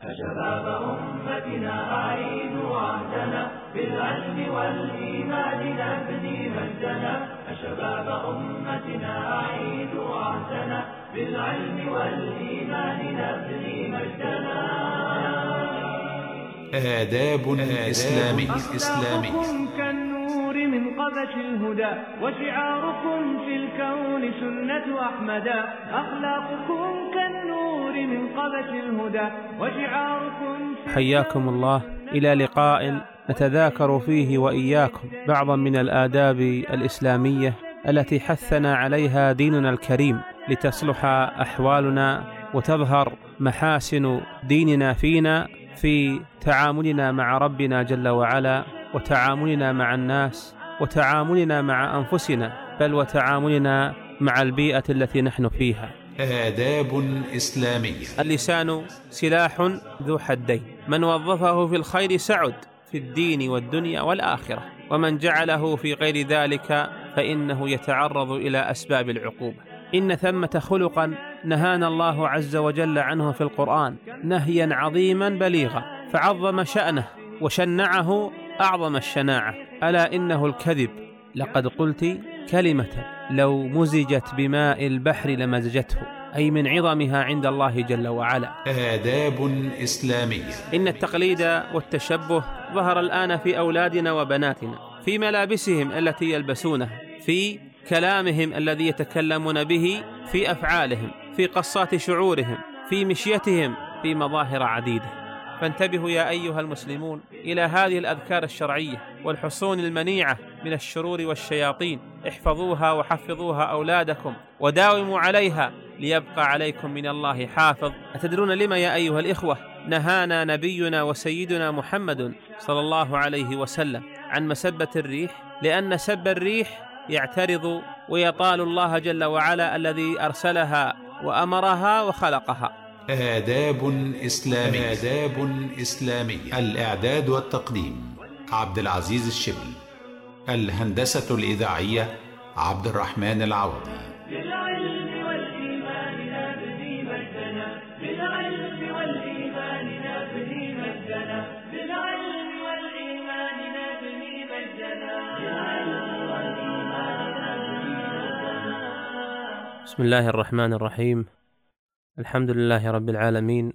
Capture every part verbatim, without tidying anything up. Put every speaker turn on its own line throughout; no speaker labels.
شباب أمتنا أعيدوا عهدنا بالعلم والإيمان نبني مجدنا. شباب أمتنا أعيدوا عهدنا بالعلم والإيمان نبني مجدنا.
آداب إسلامية
أخلاقكم كالنور من قبس الهدى وشعاركم في الكون سنة أحمدا. أخلاقكم كالنور من قبس الهدى وشعاركم.
حياكم الله إلى لقاء نتذاكر فيه وإياكم بعضا من الآداب الإسلامية التي حثنا عليها ديننا الكريم لتصلح أحوالنا وتظهر محاسن ديننا فينا في تعاملنا مع ربنا جل وعلا، وتعاملنا مع الناس، وتعاملنا مع أنفسنا، بل وتعاملنا مع البيئة التي نحن فيها.
آداب إسلامية.
اللسان سلاح ذو حدين، من وظفه في الخير سعد في الدين والدنيا والآخرة، ومن جعله في غير ذلك فإنه يتعرض إلى أسباب العقوبة. إن ثمة خلقا نهانا الله عز وجل عنه في القرآن نهيا عظيما بليغا، فعظم شأنه وشنعه أعظم الشناعة، ألا إنه الكذب. لقد قلت كلمة لو مزجت بماء البحر لمزجته، أي من عظمها عند الله جل وعلا.
آداب إسلامية.
إن التقليد والتشبه ظهر الآن في أولادنا وبناتنا، في ملابسهم التي يلبسونها، في كلامهم الذي يتكلمون به، في أفعالهم، في قصات شعورهم، في مشيتهم، في مظاهر عديدة. فانتبهوا يا أيها المسلمون إلى هذه الأذكار الشرعية والحصون المنيعة من الشرور والشياطين. احفظوها وحفظوها أولادكم وداوموا عليها ليبقى عليكم من الله حافظ. أتدرون لما يا أيها الإخوة نهانا نبينا وسيدنا محمد صلى الله عليه وسلم عن مسبة الريح؟ لأن سب الريح يعترض ويطال الله جل وعلا الذي أرسلها وأمرها وخلقها.
آداب إسلامية. آداب إسلامية. الإعداد والتقديم عبد العزيز الشبل. الهندسة الإذاعية عبد الرحمن العوضي.
بالعلم والإيمان نبني مجدنا. بالعلم والإيمان نبني مجدنا. بالعلم والإيمان نبني مجدنا.
بسم الله الرحمن الرحيم. الحمد لله رب العالمين.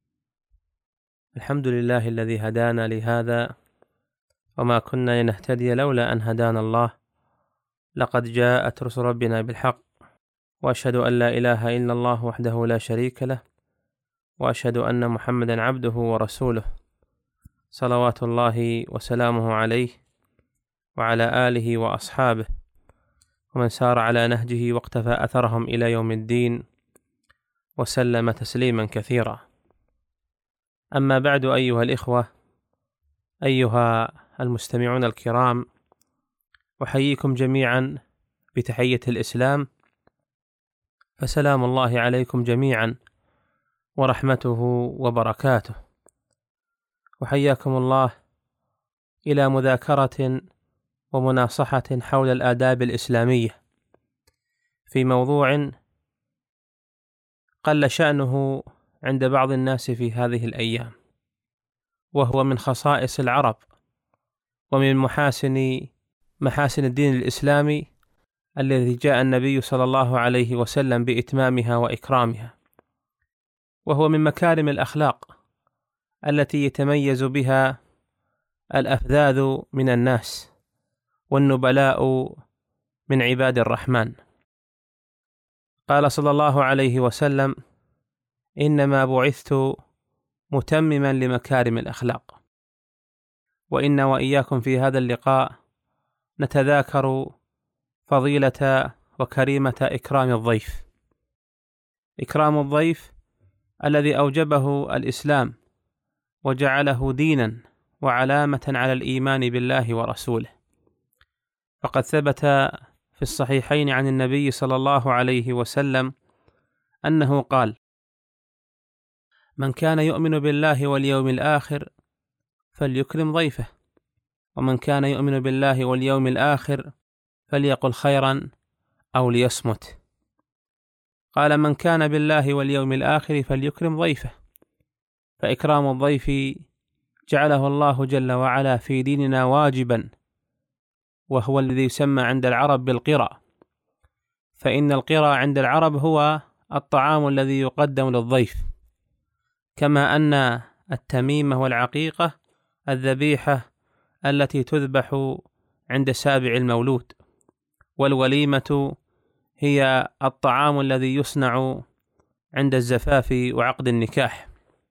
الحمد لله الذي هدانا لهذا وما كنا لنهتدي لولا أن هدانا الله. لقد جاءت رسل ربنا بالحق، وأشهد أن لا إله إلا الله وحده لا شريك له، وأشهد أن محمدا عبده ورسوله، صلوات الله وسلامه عليه وعلى آله وأصحابه ومن سار على نهجه واقتفى أثرهم إلى يوم الدين، وسلم تسليما كثيرا. أما بعد، أيها الإخوة، أيها المستمعون الكرام، أحييكم جميعا بتحية الإسلام، فسلام الله عليكم جميعا ورحمته وبركاته. وحياكم الله إلى مذاكرة ومناصحة حول الآداب الإسلامية في موضوع قل شأنه عند بعض الناس في هذه الأيام، وهو من خصائص العرب ومن محاسن محاسن الدين الإسلامي الذي جاء النبي صلى الله عليه وسلم بإتمامها وإكرامها، وهو من مكارم الأخلاق التي يتميز بها الأفذاذ من الناس والنبلاء من عباد الرحمن. قال صلى الله عليه وسلم: إنما بعثت متمما لمكارم الأخلاق. وإن وإياكم في هذا اللقاء نتذاكر فضيلة وكريمة إكرام الضيف. إكرام الضيف الذي أوجبه الإسلام وجعله دينا وعلامة على الإيمان بالله ورسوله. فقد ثبت في الصحيحين عن النبي صلى الله عليه وسلم أنه قال: من كان يؤمن بالله واليوم الآخر فليكرم ضيفه، ومن كان يؤمن بالله واليوم الآخر فليقل خيرا أو ليصمت. قال: من كان بالله واليوم الآخر فليكرم ضيفه، فإكرام الضيف جعله الله جل وعلا في ديننا واجبا، وهو الذي يسمى عند العرب بالقرى، فإن القرى عند العرب هو الطعام الذي يقدم للضيف، كما أن التميمة والعقيقة الذبيحة التي تذبح عند سابع المولود، والوليمة هي الطعام الذي يصنع عند الزفاف وعقد النكاح.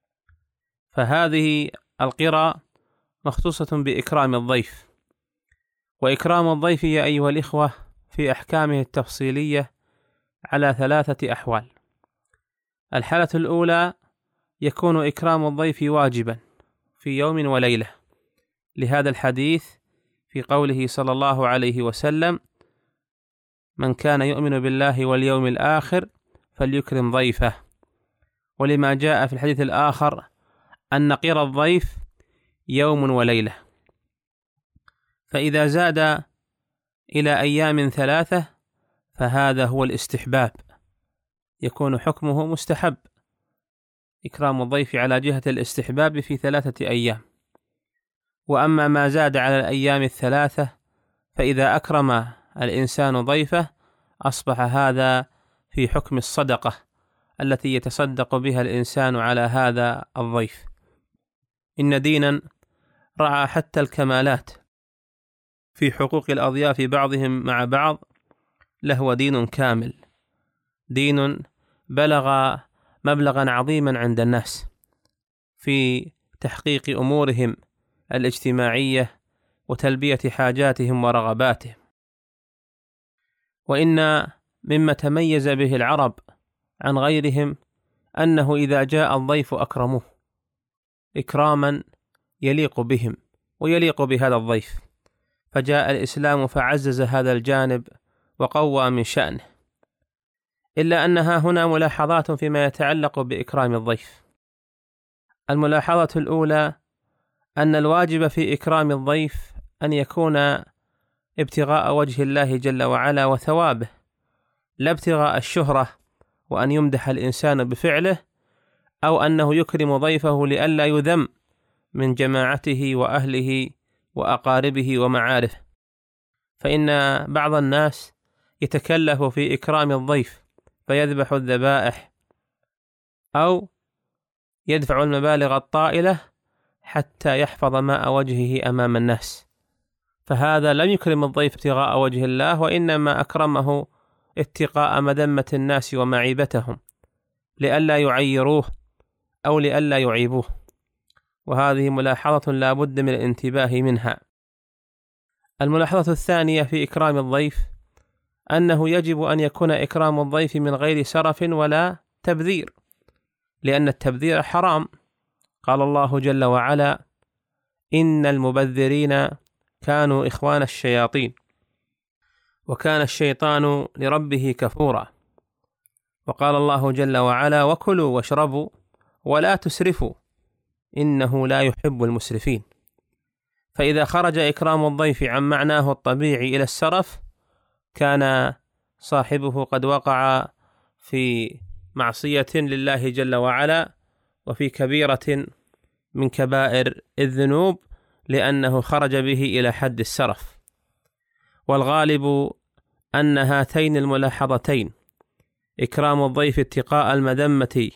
فهذه القرى مخصوصة بإكرام الضيف. وإكرام الضيف يا أيها الإخوة في أحكامه التفصيلية على ثلاثة أحوال. الحالة الأولى يكون إكرام الضيف واجبا في يوم وليلة، لهذا الحديث في قوله صلى الله عليه وسلم: من كان يؤمن بالله واليوم الآخر فليكرم ضيفه. ولما جاء في الحديث الآخر أن قرى الضيف يوم وليلة. فإذا زاد إلى أيام ثلاثة فهذا هو الاستحباب، يكون حكمه مستحب، إكرام الضيف على جهة الاستحباب في ثلاثة أيام. وأما ما زاد على الأيام الثلاثة فإذا أكرم الإنسان ضيفه أصبح هذا في حكم الصدقة التي يتصدق بها الإنسان على هذا الضيف. إن دينا رعى حتى الكمالات في حقوق الأضياف بعضهم مع بعض لهو دين كامل، دين بلغ مبلغا عظيما عند الناس في تحقيق أمورهم الاجتماعية وتلبية حاجاتهم ورغباتهم. وإن مما تميز به العرب عن غيرهم أنه إذا جاء الضيف أكرموه إكراما يليق بهم ويليق بهذا الضيف، فجاء الإسلام فعزز هذا الجانب وقوى من شأنه. إلا أنها هنا ملاحظات فيما يتعلق بإكرام الضيف. الملاحظة الأولى أن الواجب في إكرام الضيف أن يكون ابتغاء وجه الله جل وعلا وثوابه، لا ابتغاء الشهرة وأن يمدح الإنسان بفعله، أو أنه يكرم ضيفه لئلا يذم من جماعته وأهله وأقاربه ومعارفه. فإن بعض الناس يتكلف في إكرام الضيف فيذبح الذبائح أو يدفع المبالغ الطائلة حتى يحفظ ماء وجهه أمام الناس، فهذا لم يكرم الضيف ابتغاء وجه الله، وإنما أكرمه اتقاء مذمة الناس ومعيبتهم لئلا يعيروه أو لئلا يعيبوه. وهذه ملاحظة لا بد من الانتباه منها. الملاحظة الثانية في إكرام الضيف أنه يجب أن يكون إكرام الضيف من غير سرف ولا تبذير، لأن التبذير حرام. قال الله جل وعلا: إن المبذرين كانوا إخوان الشياطين وكان الشيطان لربه كفورا. وقال الله جل وعلا: وكلوا واشربوا ولا تسرفوا إنه لا يحب المسرفين. فإذا خرج إكرام الضيف عن معناه الطبيعي إلى السرف كان صاحبه قد وقع في معصية لله جل وعلا وفي كبيرة من كبائر الذنوب، لأنه خرج به إلى حد السرف. والغالب أن هاتين الملاحظتين، إكرام الضيف اتقاء المذمة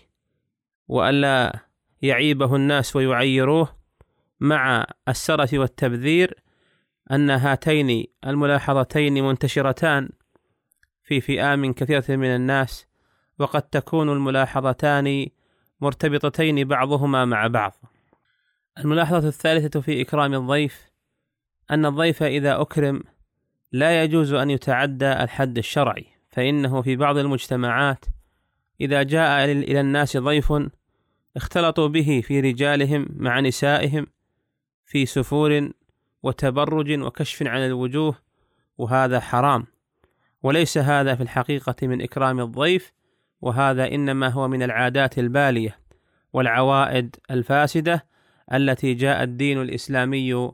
وألا يعيبه الناس ويعيروه مع السرف والتبذير، أن هاتين الملاحظتين منتشرتان في فئام كثيرة من الناس، وقد تكون الملاحظتان مرتبطتين بعضهما مع بعض. الملاحظة الثالثة في إكرام الضيف أن الضيف إذا أكرم لا يجوز أن يتعدى الحد الشرعي، فإنه في بعض المجتمعات إذا جاء إلى الناس ضيف اختلطوا به في رجالهم مع نسائهم في سفور وتبرج وكشف عن الوجوه، وهذا حرام، وليس هذا في الحقيقة من إكرام الضيف، وهذا إنما هو من العادات البالية والعوائد الفاسدة التي جاء الدين الإسلامي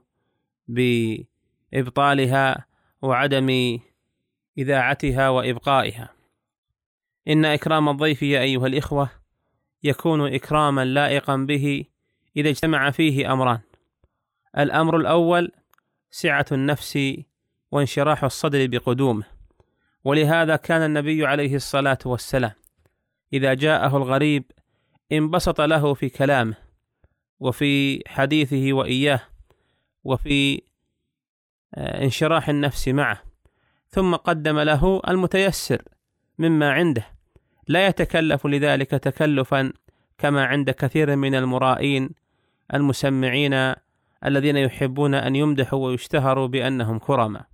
بإبطالها وعدم إذاعتها وإبقائها. إن إكرام الضيف يا أيها الإخوة يكون إكراما لائقا به إذا اجتمع فيه أمران: الأمر الأول سعة النفس وانشراح الصدر بقدومه، ولهذا كان النبي عليه الصلاة والسلام إذا جاءه الغريب انبسط له في كلامه وفي حديثه وإياه وفي انشراح النفس معه، ثم قدم له المتيسر مما عنده، لا يتكلف لذلك تكلفا كما عند كثير من المرائين المسمعين الذين يحبون أن يمدحوا ويشتهروا بأنهم كرما.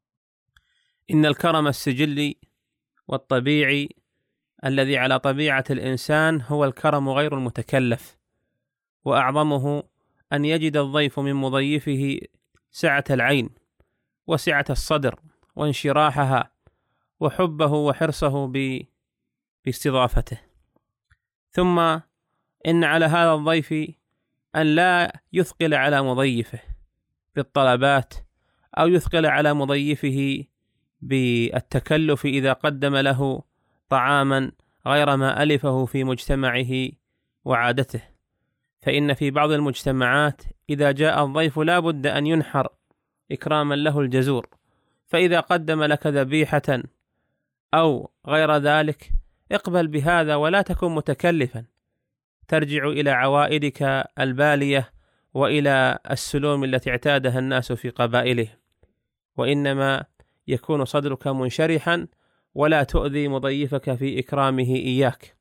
إن الكرم السجلي والطبيعي الذي على طبيعة الإنسان هو الكرم غير المتكلف، وأعظمه أن يجد الضيف من مضيفه سعة العين وسعة الصدر وانشراحها وحبه وحرصه باستضافته. ثم إن على هذا الضيف أن لا يثقل على مضيفه بالطلبات أو يثقل على مضيفه بالتكلف إذا قدم له طعاما غير ما ألفه في مجتمعه وعادته، فإن في بعض المجتمعات إذا جاء الضيف لا بد أن ينحر إكراما له الجزور، فإذا قدم لك ذبيحة أو غير ذلك اقبل بهذا ولا تكن متكلفا، ترجع إلى عوائدك البالية وإلى السلوم التي اعتادها الناس في قبائلهم، وإنما يكون صدرك منشرحا ولا تؤذي مضيفك في إكرامه إياك.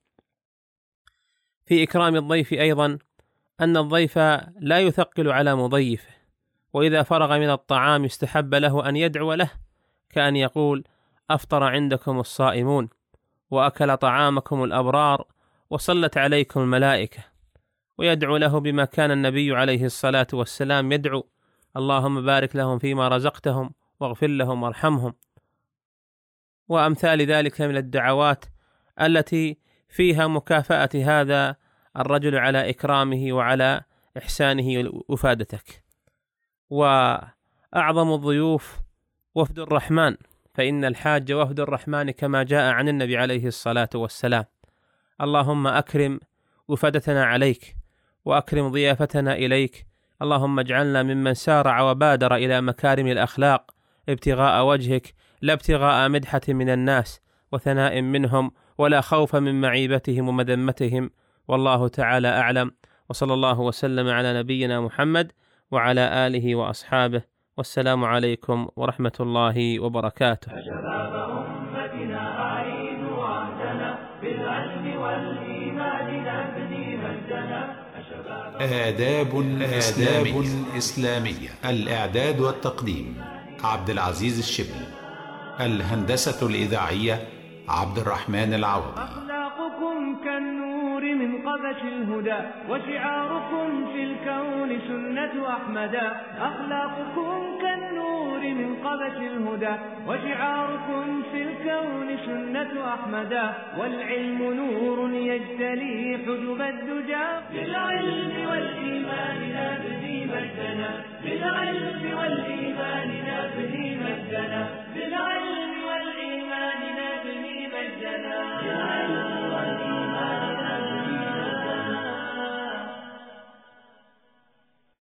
في إكرام الضيف أيضا أن الضيف لا يثقل على مضيفه، وإذا فرغ من الطعام استحب له أن يدعو له، كأن يقول: أفطر عندكم الصائمون، وأكل طعامكم الأبرار، وصلت عليكم الملائكة، ويدعو له بما كان النبي عليه الصلاة والسلام يدعو: اللهم بارك لهم فيما رزقتهم واغفر لهم وارحمهم، وأمثال ذلك من الدعوات التي فيها مكافأة هذا الرجل على إكرامه وعلى إحسانه وإفادتك. وأعظم الضيوف وفد الرحمن، فإن الحاج وفد الرحمن كما جاء عن النبي عليه الصلاة والسلام: اللهم أكرم وفدتنا عليك وأكرم ضيافتنا إليك، اللهم اجعلنا ممن سارع وبادر إلى مكارم الأخلاق ابتغاء وجهك، لا ابتغاء مدحة من الناس وثناء منهم ولا خوف من معيبتهم ومذمتهم، والله تعالى أعلم، وصلى الله وسلم على نبينا محمد وعلى آله وأصحابه، والسلام عليكم ورحمة الله وبركاته.
شباب أمتنا أعيدوا عهدنا بالعلم والإيمان نبني مجدنا.
آداب إسلامية. إسلامية. الإعداد والتقديم عبد العزيز الشبل. الهندسة الإذاعية عبد الرحمن العوضي.
أخلاقكم كالنور من قبس الهدى، وشعاركم في الكون سنة أحمدا. أخلاقكم كالنور من قبس الهدى، وشعاركم في الكون سنة أحمدا. والعلم نور يجتلي حجب الدجى، بالعلم والإيمان نبني مجدنا. بالعلم والإيمان